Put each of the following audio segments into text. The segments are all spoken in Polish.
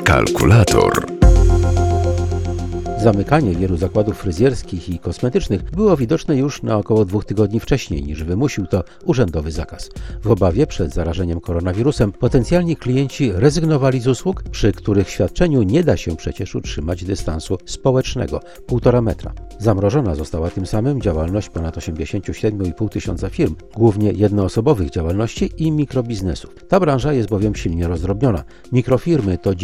Kalkulator. Zamykanie wielu zakładów fryzjerskich i kosmetycznych było widoczne już na około 2 tygodni wcześniej, niż wymusił to urzędowy zakaz. W obawie przed zarażeniem koronawirusem potencjalni klienci rezygnowali z usług, przy których świadczeniu nie da się przecież utrzymać dystansu społecznego 1,5 metra. Zamrożona została tym samym działalność ponad 87,5 tysiąca firm, głównie jednoosobowych działalności i mikrobiznesów. Ta branża jest bowiem silnie rozdrobniona. Mikrofirmy to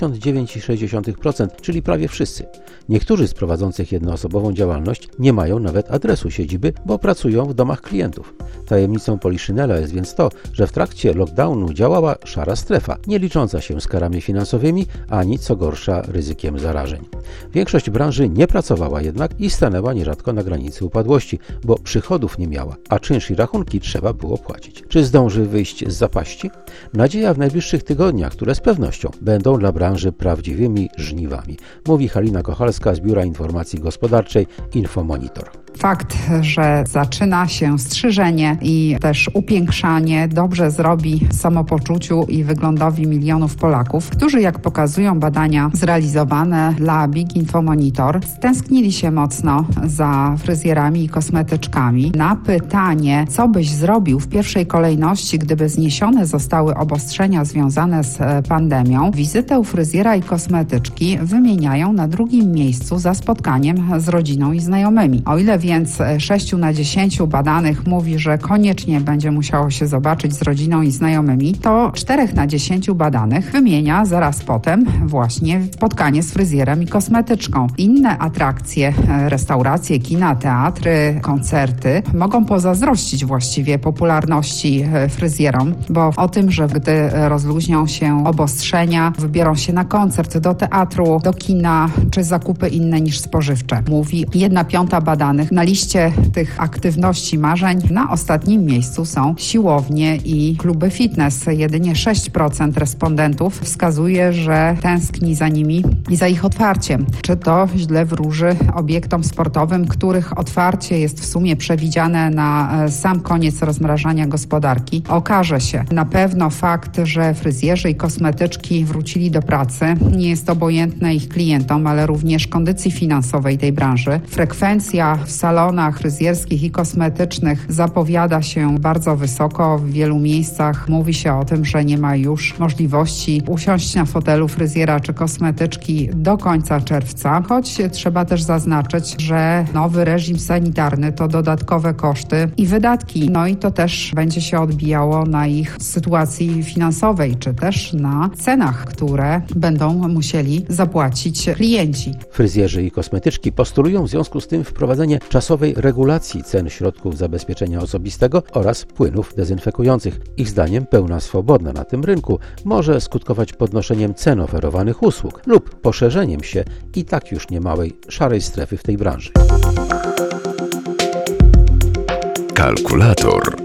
99,6%, czyli prawie wszyscy. Niektórzy z prowadzących jednoosobową działalność nie mają nawet adresu siedziby, bo pracują w domach klientów. Tajemnicą Poliszynela jest więc to, że w trakcie lockdownu działała szara strefa, nie licząca się z karami finansowymi, ani co gorsza ryzykiem zarażeń. Większość branży nie pracowała jednak i stanęła nierzadko na granicy upadłości, bo przychodów nie miała, a czynsz i rachunki trzeba było płacić. Czy zdąży wyjść z zapaści? Nadzieja w najbliższych tygodniach, które z pewnością będą dla branży prawdziwymi żniwami, mówi Halina Kochalska z Biura Informacji Gospodarczej Infomonitor. Fakt, że zaczyna się strzyżenie i też upiększanie dobrze zrobi samopoczuciu i wyglądowi milionów Polaków, którzy, jak pokazują badania zrealizowane dla Big Infomonitor, stęsknili się mocno za fryzjerami i kosmetyczkami. Na pytanie, co byś zrobił w pierwszej kolejności, gdyby zniesione zostały obostrzenia związane z pandemią, wizytę u fryzjera i kosmetyczki wymieniają na drugim miejscu za spotkaniem z rodziną i znajomymi. O ile więc 6 na 10 badanych mówi, że koniecznie będzie musiało się zobaczyć z rodziną i znajomymi, to 4 na 10 badanych wymienia zaraz potem właśnie spotkanie z fryzjerem i kosmetyczką. Inne atrakcje, restauracje, kina, teatry, koncerty mogą pozazdrościć właściwie popularności fryzjerom, bo o tym, że gdy rozluźnią się obostrzenia, wybiorą się na koncert, do teatru, do kina, czy zakupy inne niż spożywcze. Mówi 1/5 badanych. Na liście tych aktywności marzeń na ostatnim miejscu są siłownie i kluby fitness. Jedynie 6% respondentów wskazuje, że tęskni za nimi i za ich otwarciem. Czy to źle wróży obiektom sportowym, których otwarcie jest w sumie przewidziane na sam koniec rozmrażania gospodarki? Okaże się. Na pewno fakt, że fryzjerzy i kosmetyczki wrócili do pracy, nie jest obojętne ich klientom, ale również kondycji finansowej tej branży. Frekwencja w salonach fryzjerskich i kosmetycznych zapowiada się bardzo wysoko. W wielu miejscach mówi się o tym, że nie ma już możliwości usiąść na fotelu fryzjera czy kosmetyczki do końca czerwca, choć trzeba też zaznaczyć, że nowy reżim sanitarny to dodatkowe koszty i wydatki. No i to też będzie się odbijało na ich sytuacji finansowej, czy też na cenach, które będą musieli zapłacić klienci. Fryzjerzy i kosmetyczki postulują w związku z tym wprowadzenie czasowej regulacji cen środków zabezpieczenia osobistego oraz płynów dezynfekujących. Ich zdaniem pełna swoboda na tym rynku może skutkować podnoszeniem cen oferowanych usług lub poszerzeniem się i tak już niemałej szarej strefy w tej branży. Kalkulator.